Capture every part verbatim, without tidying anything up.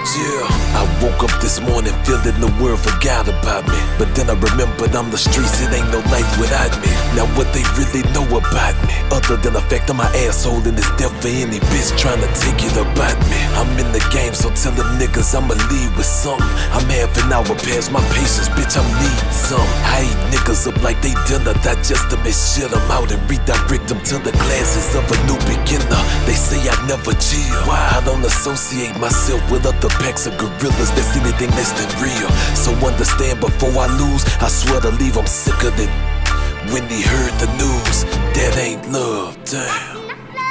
Yeah, I woke up this morning feeling the world forgot about me. But then I remembered I'm the streets, it ain't no life without me. Now what they really know about me, other than the fact I'm my asshole and it's death for any bitch trying to take it about me. I'm in the game, so tell them niggas I'ma lead with something. I'm half an hour past my patience, bitch, I'm needing some. I eat niggas up like they dinner, digest them and shit them out and redirect them to the classes of a new beginner. They say I never chill, why I don't associate myself with other packs of gorillas that's anything less than real. So understand before I lose, I swear to leave, I'm sick of it. When he heard the news, that ain't love, damn.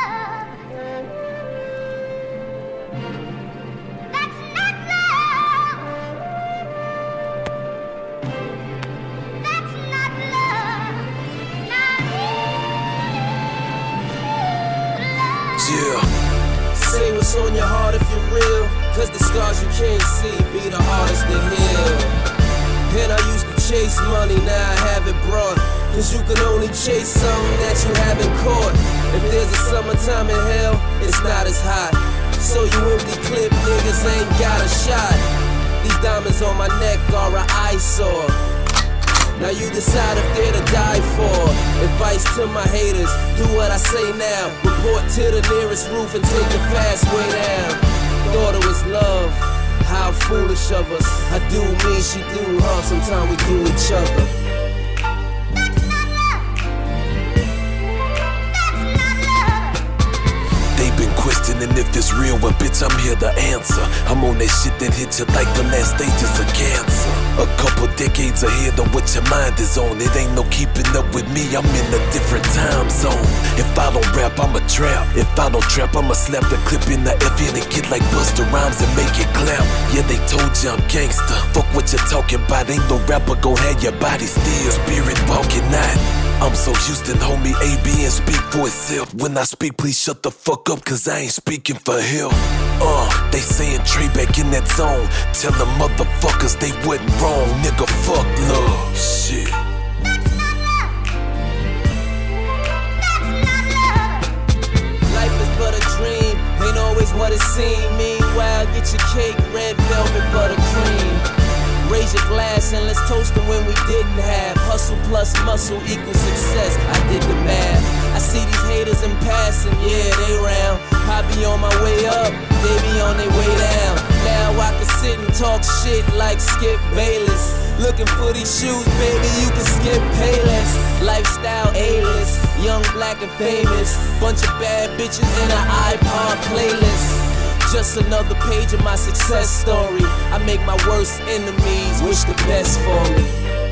Yeah. Say what's on your heart if you're real, cause the scars you can't see be the hardest to heal. And I used to chase money, now I have it brought, cause you can only chase something that you haven't caught. If there's a summertime in hell, it's not as hot. So you empty clip niggas ain't got a shot. These diamonds on my neck are an eyesore. Now you decide if they're to die for. Advice to my haters, do what I say now. Report to the nearest roof and take the fast way down. Thought it was love, how foolish of us. I do me, she do her, sometimes we do each other. Questioning if it's real, but bitch, I'm here to answer. I'm on that shit that hit you like the last stages of cancer. A couple decades ahead of what your mind is on. It ain't no keeping up with me, I'm in a different time zone. If I don't rap, I'm a trap. If I don't trap, I'ma slap the clip in the F N and get like Busta Rhymes and make it clap. Yeah, they told you I'm gangster. Fuck what you talking about, ain't no rapper gon' have your body still. Spirit walking out. I'm so Houston, homie, A B and speak for itself. When I speak, please shut the fuck up, cause I ain't speaking for help. Uh, they saying Trey back in that zone. Tell them motherfuckers they wasn't wrong, nigga, fuck love. Shit. Life is but a dream, ain't always what it seems. Meanwhile, get your cake, red velvet, buttercream. Raise your glass and let's toast them when we didn't have. Hustle plus muscle equals success, I did the math. I see these haters in passing, yeah, they round. I be on my way up, they be on their way down. Now I can sit and talk shit like Skip Bayless. Looking for these shoes, baby, you can skip Payless. Lifestyle A-list, young, black and famous. Bunch of bad bitches in an iPod playlist. Just another page of my success story. I make my worst enemies wish the best for me.